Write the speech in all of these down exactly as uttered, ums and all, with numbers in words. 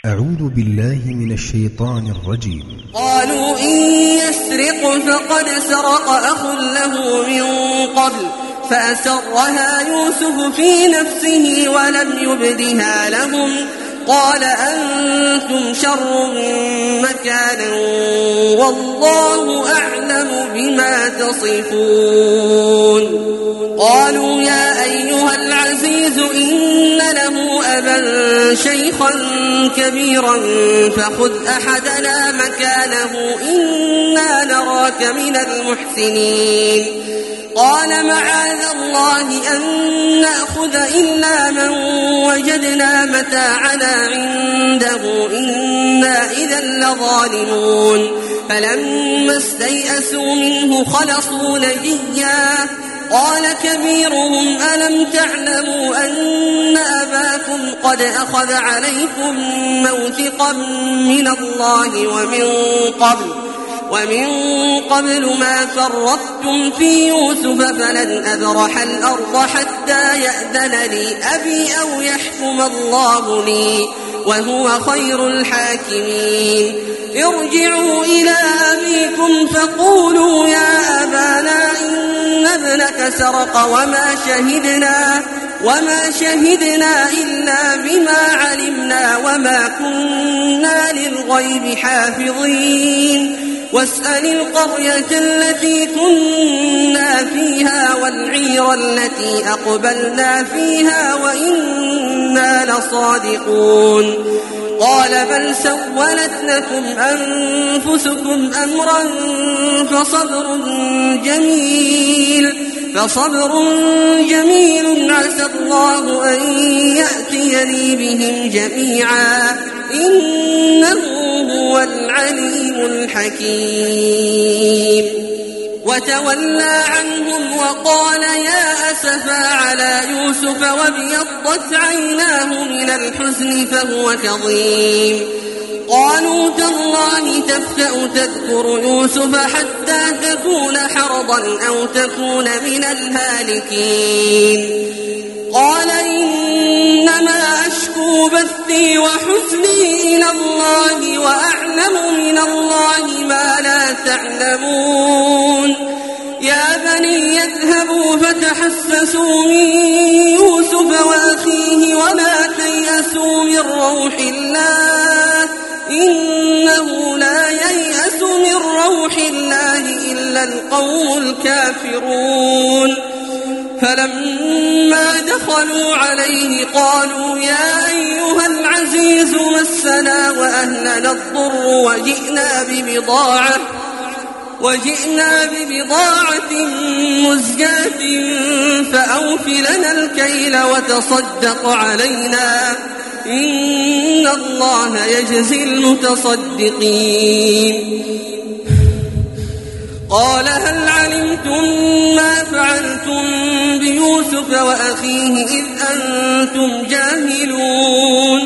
أعوذ بالله من الشيطان الرجيم. قالوا إن يسرق فقد سرق أخ له من قبل فأسرها يوسف في نفسه ولم يبدها لهم قال أنتم شر مكانا والله أعلم بما تصفون. قالوا يا أيها العزيز إن له أبا شيخا كبيرا فخذ أحدنا مكانه إنا نراك من المحسنين. قال معاذ الله أن نأخذ إلا من وجدنا متاعنا عنده إنا إذا لظالمون. فلما استيئسوا منه خلصوا نجيا قال كبيرهم ألم تعلموا أن أباكم قد أخذ عليكم موثقا من الله ومن قبل ومن قبل ما فرطتم في يوسف فلن أبرح الأرض حتى يأذن لي أبي أو يحكم الله لي وهو خير الحاكمين. ارجعوا إلى أبيكم فقولوا يا أبانا إن ابنك سرق وما شهدنا وما شهدنا إلا بما علمنا وما كنا للغيب حافظين. واسأل القرية التي كنا فيها والعير التي أقبلنا فيها وإنا لصادقون. قال بل سولت لكم أنفسكم أمرا فصبر جميل فصبر جميل عسى الله أن يأتيني بهم جميعا إنه هو العليم الحكيم. وتولى عنهم وقال يا أسفا على يوسف وابيضت عيناه من الحزن فهو كظيم. قالوا تالله تفتأ تذكر يوسف حتى تكون حرضا أو تكون من الهالكين. قال إنما أشكو بثي وحزني إلى الله وأعلم من الله ما لا تعلمون. يا بني اذهبوا فتحسسوا من يوسف وأخيه ولا تيأسوا من روح الله إنه لا ييأس من روح الله إلا القوم الكافرون. فلما دخلوا عليه قالوا يا أيها العزيز مسنا وأهلنا الضر وجئنا ببضاعة وجئنا ببضاعة مزجاة فأوف لنا الكيل وتصدق علينا إن الله يجزي المتصدقين. قال هل علمتم ما فعلتم بيوسف وأخيه إذ أنتم جاهلون.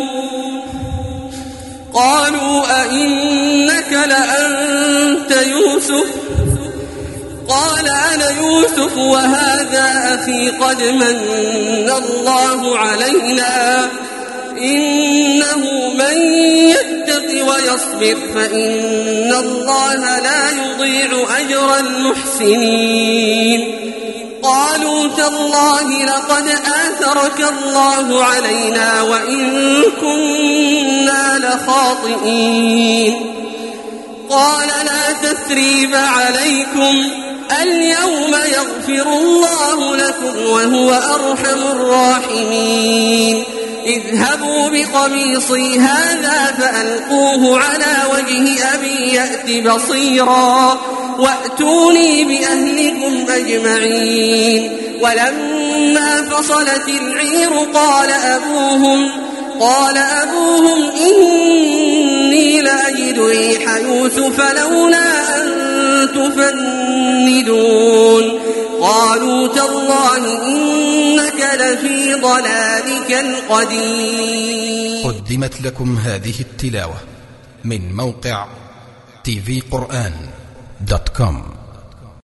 قالوا أئنك لأنت يوسف قال أنا يوسف وهذا أخي قد من الله علينا إنه من يتق ويصبر فإن الله لا يضيع أجر المحسنين. قالوا تالله لقد آثرك الله علينا وإن كنا لخاطئين. قال لا تثريب عليكم اليوم يغفر الله لكم وهو أرحم الراحمين. اذهبوا بقميصي هذا فألقوه على وجه أبي يأت بصيرا وأتوني بأهلكم أجمعين. ولما فصلت العير قال أبوهم قال أبوهم إني لأجد ريح يوسف لولا أن تفندون. قالوا تالله إنك لفي ضلالك القديم. قدمت لكم هذه التلاوة من موقع تي في قرآن دوت كوم.